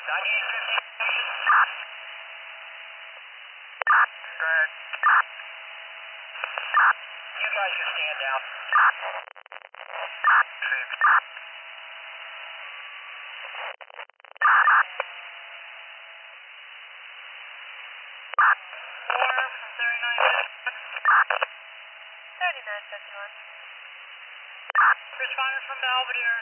Go ahead. You guys just stand down. Four from 3951. Responder from Belvedere.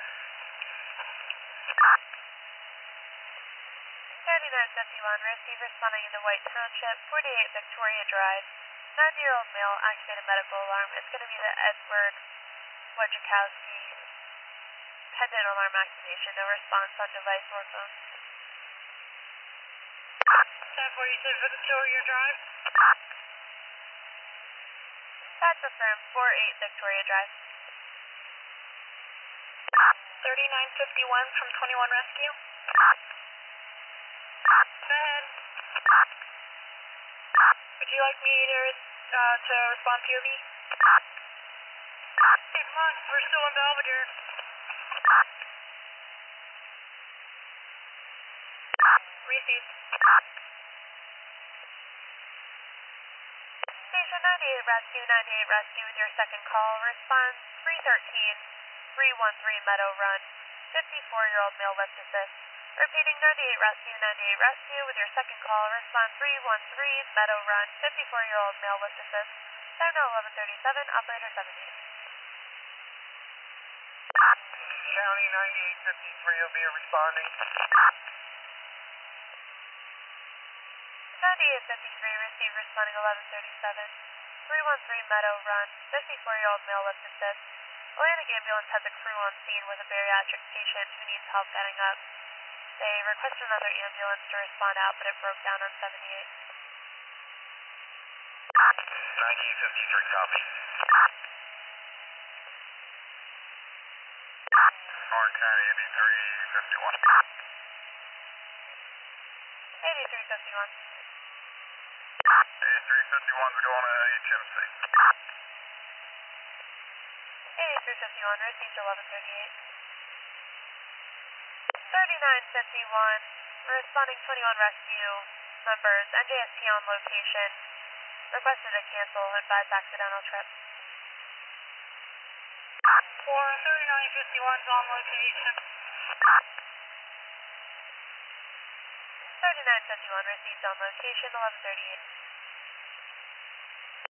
3951, receive responding in the White Township, 48 Victoria Drive. 90-year-old male, activated medical alarm. It's going to be the Edward Wojciechowski pendant alarm activation. No response on device or phone. 1046 Victoria Drive. That's affirmed. 48 Victoria Drive. 3951 from 21 Rescue. Go ahead. Would you like me to respond POV? Hey, come on. We're still in Belvedere. Received. Station 98 Rescue, 98 Rescue with your second call. Response 313, 313 Meadow Run. 54-year-old male lift assist. Repeating 98 Rescue, 98 Rescue with your second call. Response 313 Meadow Run. 54-year-old male lift assist. Time now 11:37. Operator 70. County 9853 will be responding. 9853, receive responding 11:37. 313 Meadow Run. 54-year-old male lift assist. Atlantic ambulance has a crew on scene with a bariatric patient who needs help getting up. They requested another ambulance to respond out, but it broke down on 78. 9853, copy. Orange County 8351. 8351. 8351's going to HMC. 8351, received 1138. 3951, responding 21 Rescue members, NJST on location, requested to cancel, advise accidental trip. 3951's on location. 3951, received on location, 1138.